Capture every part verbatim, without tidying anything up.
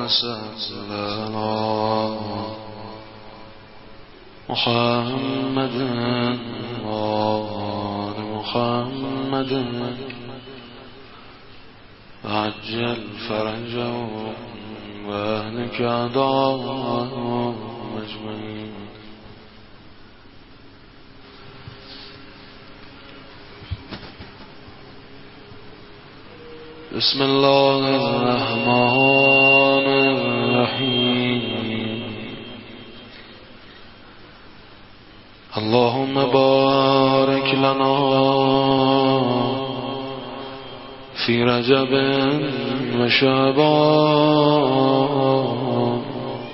صل على محمد وآل محمد عجل فرجهم واهلك أعداءهم أجمعين. بسم الله الرحمن الرحيم. اللهم بارك لنا في رجب وشعبان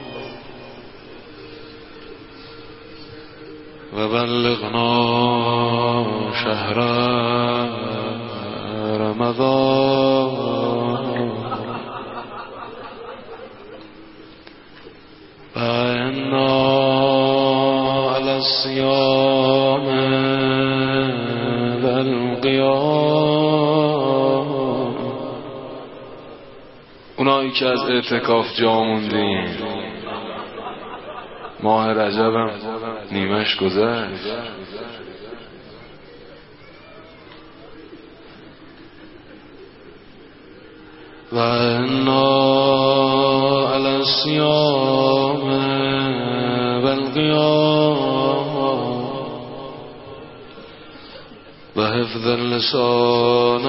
وبلغنا شهر رمضان فإنا على الصيام والقيام. اونایی که از اعتکاف جا موندین، ماه رجبم نیمش گذشت، و انا علی الصیام والقیام و حفظ اللسان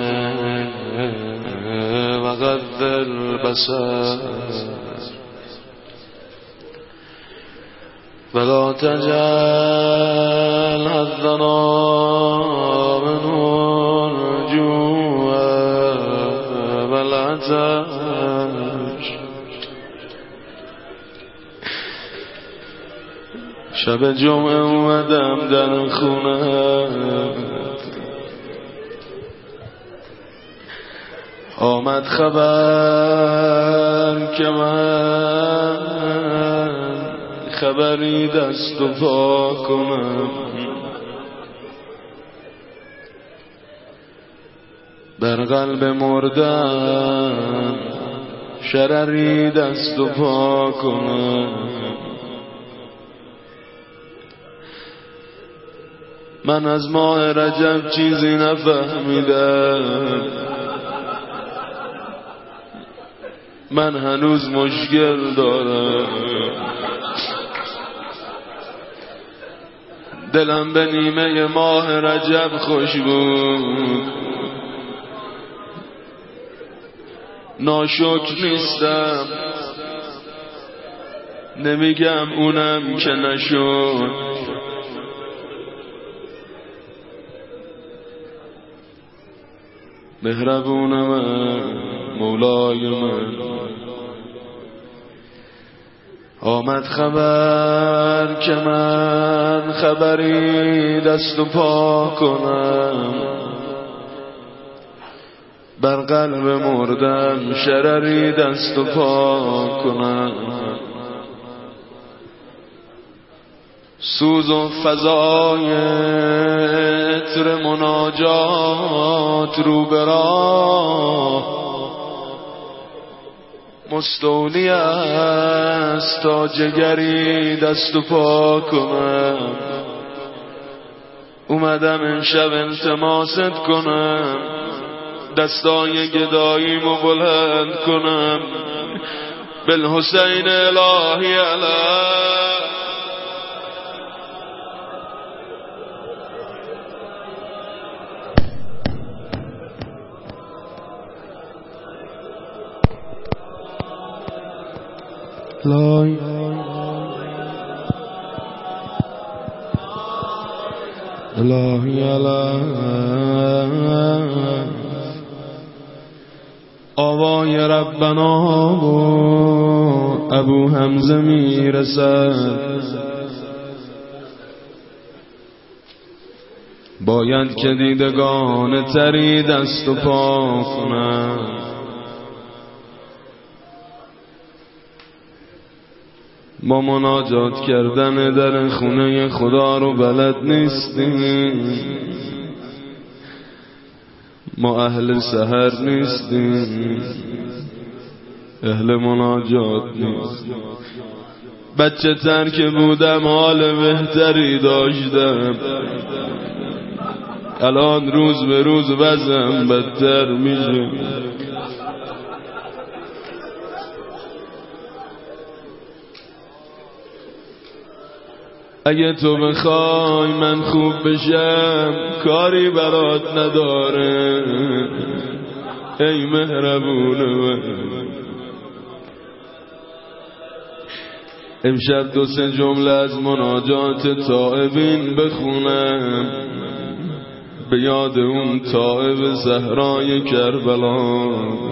و غض البصر ولا تجعل حظنا منه الجوع والعطش. شب جمعه اومدم در خونه، آمد خبر که من خبری دست و پا کنم، بر قلب مردم شرری دست و پا کنم. من از ماه رجب چیزی نفهمیدم، من هنوز مشکل دارم، دلم به نیمه ماه رجب خوش بود، ناشکر نیستم، نمیگم اونم که نشد. مهربون من، مولای من، آمد خبر که من خبری دست و پا کنم، بر قلب مردم شرری دست و پا کنم. سوز و فضای عطر مناجات رو براه مستولی است تا جگری دست و پا کنم. اومدم امشب التماست کنم، دستای گداییمو بلند کنم، بالحسین الهی علیه. لای الهی علیه. آوای ربنا و ابو حمزه میرسد، باید که دیدگان تری دست و پا کنم. ما مناجات کردن در خونه خدا رو بلد نیستیم، ما اهل سحر نیستیم، اهل مناجات نیست. بچه تر که بودم حال بهتری داشتم، الان روز به روز وضعم بدتر میشه. اگه تو بخوای من خوب بشم کاری برات نداره ای مهربون من. امشب دو سه جمله از مناجات تائبین بخونم به یاد اون تائب زهرای کربلا.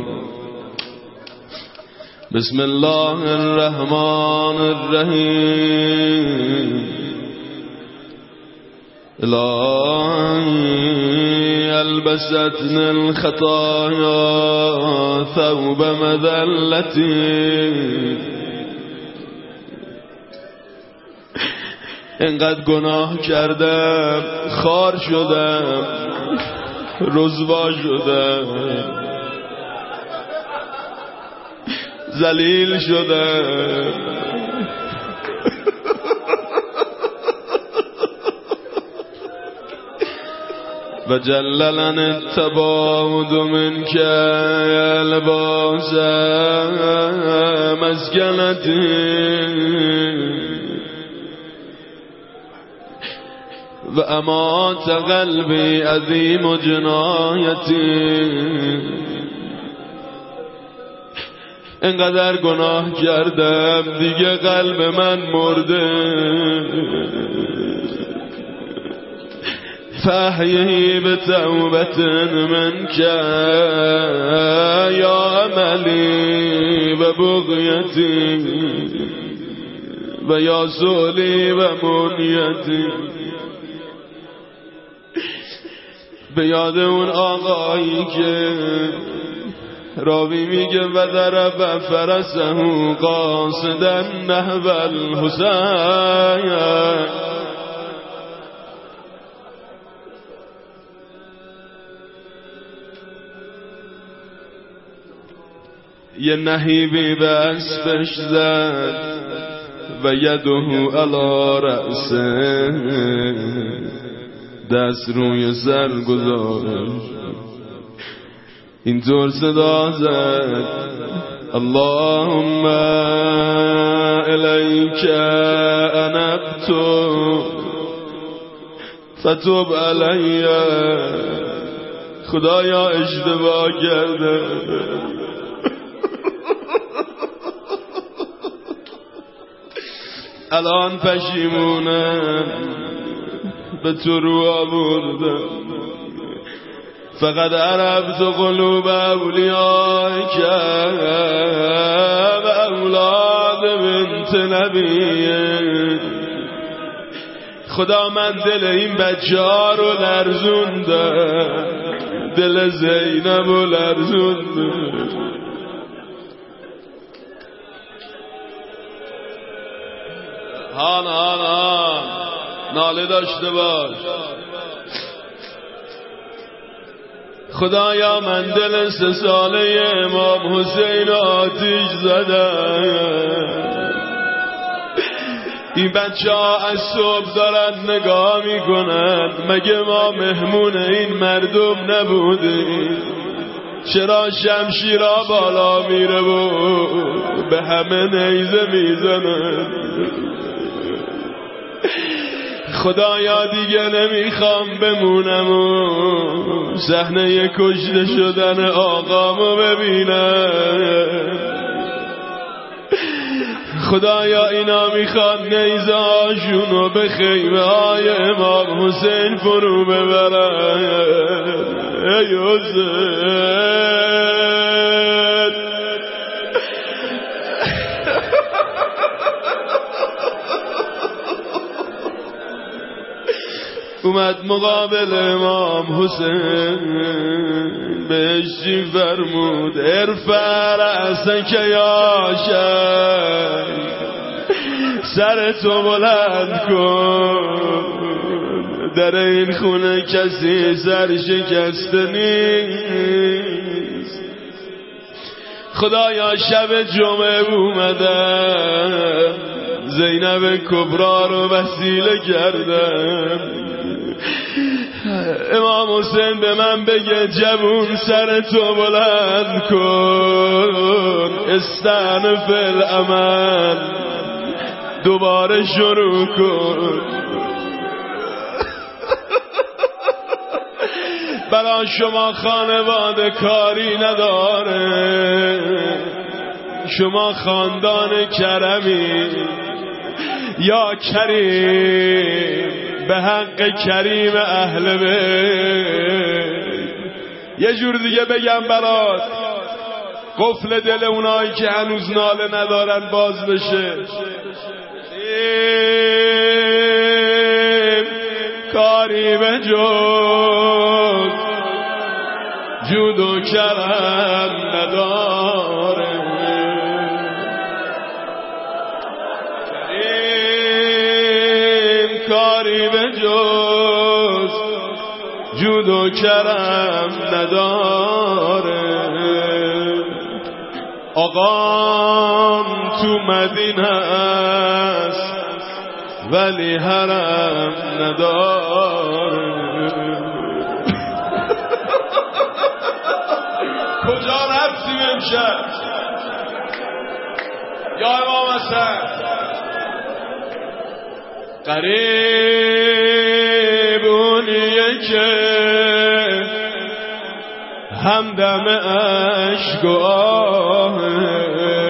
بسم الله الرحمن الرحیم. الهی البستن الخطایا ثوب مذلتی. انقدر گناه کردم خار شدم رسوا شدم ذلیل شدم. و جللن التباعد منك لباس مسکنتی و امات قلبی عظیم جنایتی. انقدر گناه کردم دیگه قلب من مرده. فاحیه بتوبت منک یا عملی و بغیتی و یا سولی و منیتی. به یاد اون آقایی که راوی میگه و ضرب فرسه قاصدا نحو الحسین. یه نهیبی به اسبش زد و یده علی رأسه، دست روی سر گذاشت اینطور صدا زد اللهم الیک انبت فتوب علی. خدایا اشتباه کرده الان پشیمونم به تو رو آوردم. فقد عرفت قلوب اولیائک و اولاد بنت نبیه. خدا من دل این بچه ها رو لرزوندم، دل زینب رو لرزوندم. هان هان هان ناله داشته باش. خدایا من دل سه ساله امام حسین آتیش زدم. این بچه ها از صبح دارن نگاه میکنن، مگه ما مهمون این مردم نبودیم؟ چرا شمشیرها بالا میره و به همه نیزه میزنن؟ خدایا دیگه نمیخوام بمونم و صحنه کشته شدن آقامو ببینم. خدایا اینا میخوان نیزه هاشونو به خیمه های امام حسین فرو ببرن. ای حسین اومد مقابل امام حسین، بهش چی فرمود؟ ارفع رأسک یا شیخ، سر تو بلند کن، در این خونه کسی سر شکسته نیست. خدایا شب جمعه اومدم زینب کبرا رو وسیله کردم امام حسین به من بگه جوون سر تو بلند کن استأنف العمل دوباره شروع کن برای شما خانواده کاری نداره شما خاندان کرمی یا کریم به حق کریم اهل بیت یه جور دیگه بگم برات قفل دل اونایی که هنوز ناله ندارن باز بشه کاری به جز جود و کرم نداره کاری به جز جود و کرم نداره آقام تو مدینه است ولی حرم نداره کجا رفتیم امشب یا امام حسن قریب اونیه که همدم عشق و آهه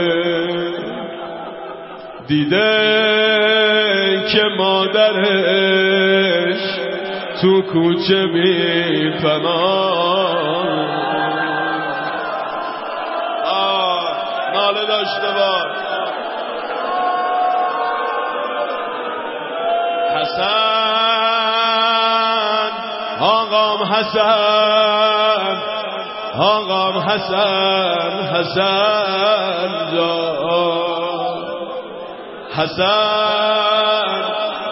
دیده که مادرش تو کوچه بی پناه آه ناله داشته باش حسن آقام حسن آقام حسن حسن جان حسن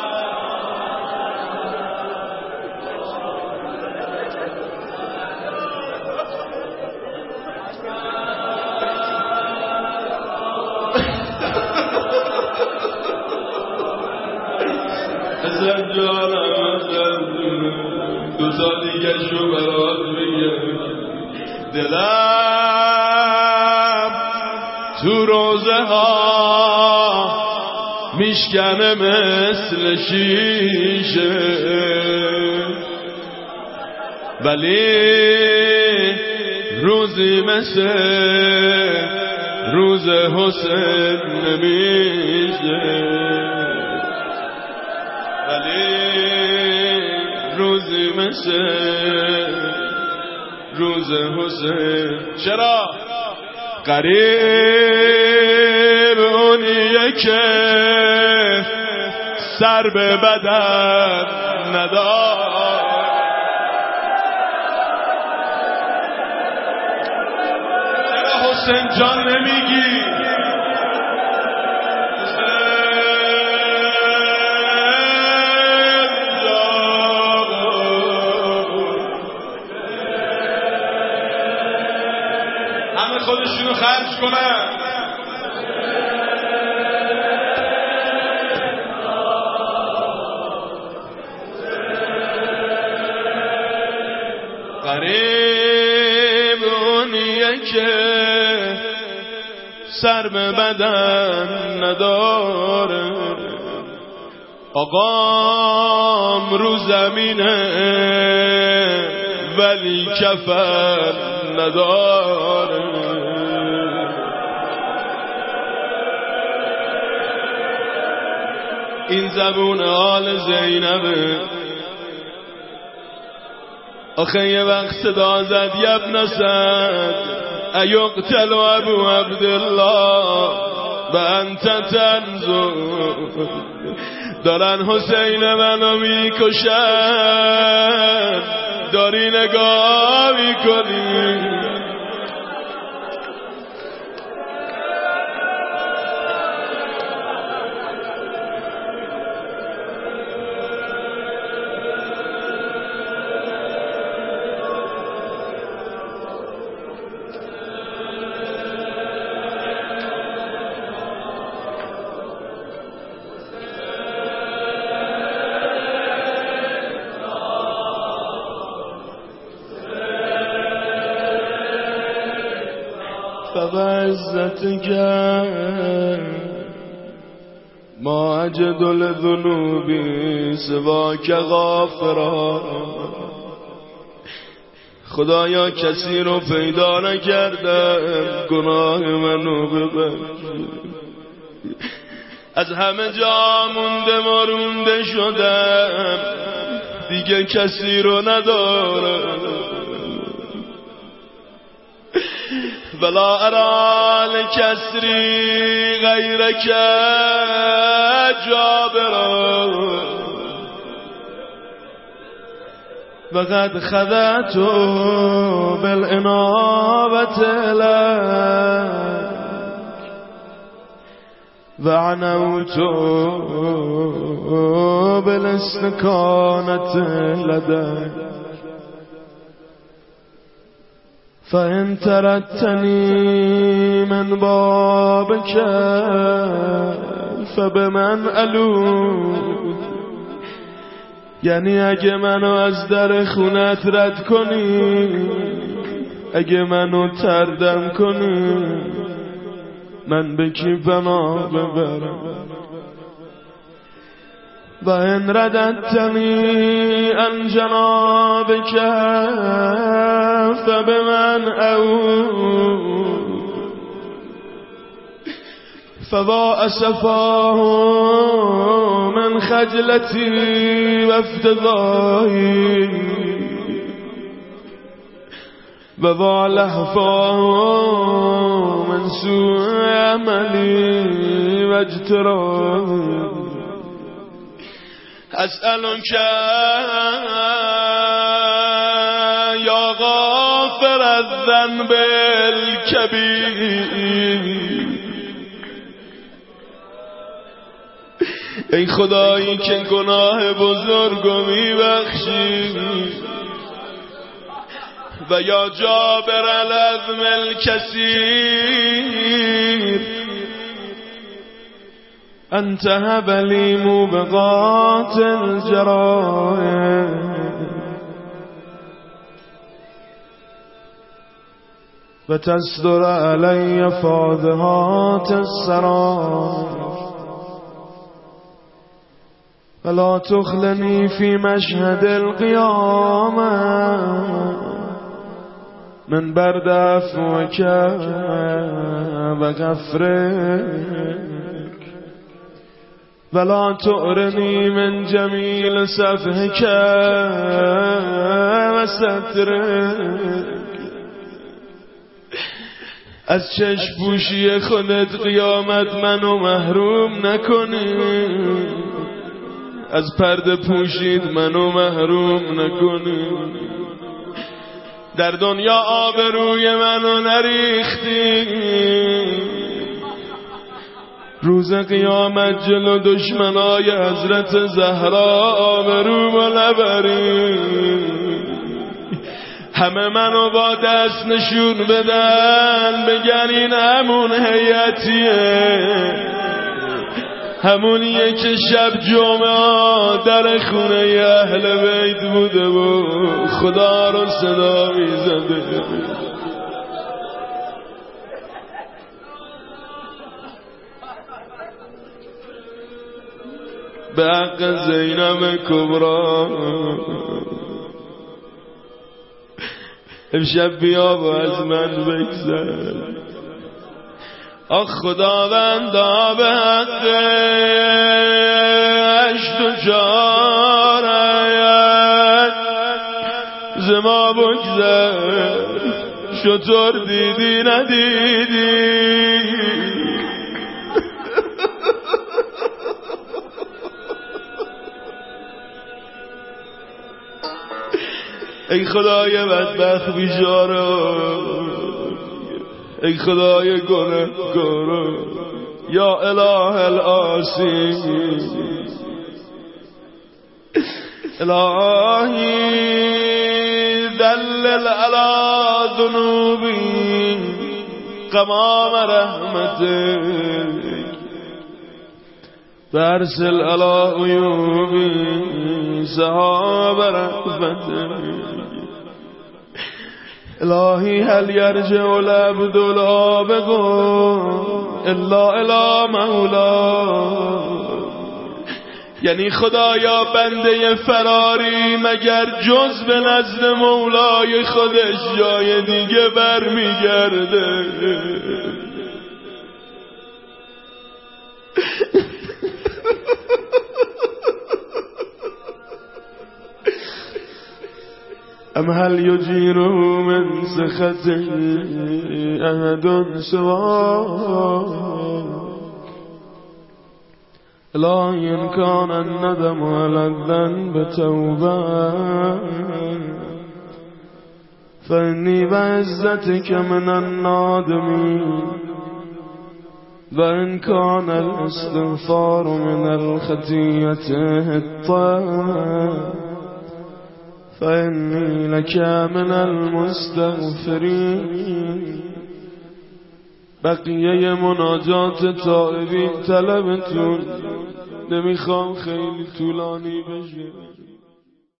حسن جانم حسن دو سال دیگه شو برات بگم دلم تو روزه ها میشکنه مثل شیشه ولی روزی مثل روز حسین نمیشه ولی روزی مثل روز حسین چرا؟ قریب اونیه که سر به بدن ندار چرا حسین جان نمیگی؟ خودشونو خرج کنن قریب اونیه که سر به بدن نداره آقام رو زمینه ولی کفن نداره این زبون آل زینبه آخه یه وقت صدا زد یبن سد ایقتل ابو عبدالله و انت تنظر دارن حسین منو میکشن داری نگاه میکنی فبعزتك ما أجد لذنوبی سواک غافرا. خدایا کسی رو پیدا نکردم گناه منو ببخش. از همه جا مونده مارونده شدم دیگه کسی رو ندارم. ولا ارى لکسری غیرک جابرا وقد خذت بالانابة لك وعنوت بالاستكانة لديك فإن ترتني من بابك فبمن ألوذ. یعنی اگه منو از در خونت رد کنی، اگه منو تردم کنی، من به کی پناه ببرم؟ و ان رددتنی عن جنابک فبمن اعوذ. فوا اسفاه من خجلتی و افتضاحی و وا لهفاه من سوء عملی و اجتراحی. اسألك یا غافر الذنب الکبیر. ای خدایی که گناه بزرگو میبخشی و یا جابر الاثم الکثیر انت هب لی موبقات الجرائم و تصدر علی فاضحات السرائر ولا تخلنی فی مشهد القیامة من برد عفوک و غفرک ولا تؤرنی من جمیل صفحک و سترک. از چشم پوشی خودت قیامت منو محروم نکنی، از پرده پوشید منو محروم نکنی. در دنیا آبروی منو نریختی، روز قیامت جلو دشمنای حضرت زهرا آبرو و نبری. همه منو با دست نشون بدن بگن این همون هیئتیه، همونیه که شب جمعه در خونه اهل بیت بوده و خدا رو صدا میزده. به حق زینب کبرا امشب بیا و از من بگذر. آخ خداوندا به حق هشت و چارت ز ما بگذر. شطور دیدی ندیدی ای خدای بدبخت بیچاره، ای خدای گنه‌گار، یا اله الآسی. الهی دلل علی ذنوبی قمام رحمتک برسل علی عیوبی سحاب رحمتک. الهی هل یرجع العبد العابق الا الی مولا. یعنی خدایا بنده فراری مگر جز به نزد مولای خودش جای دیگه برمیگرده. ام هل یجیره من سخطه احد سواه. لا إن كان الندم على الذنب توبة فإني بعزتك من النادمين. وإن كان الاستغفار من الخطيئة هطا فإني لك من المستغفرين. بقیه مناجات تائبین طلبتون، نمیخوام خیلی طولانی بشه.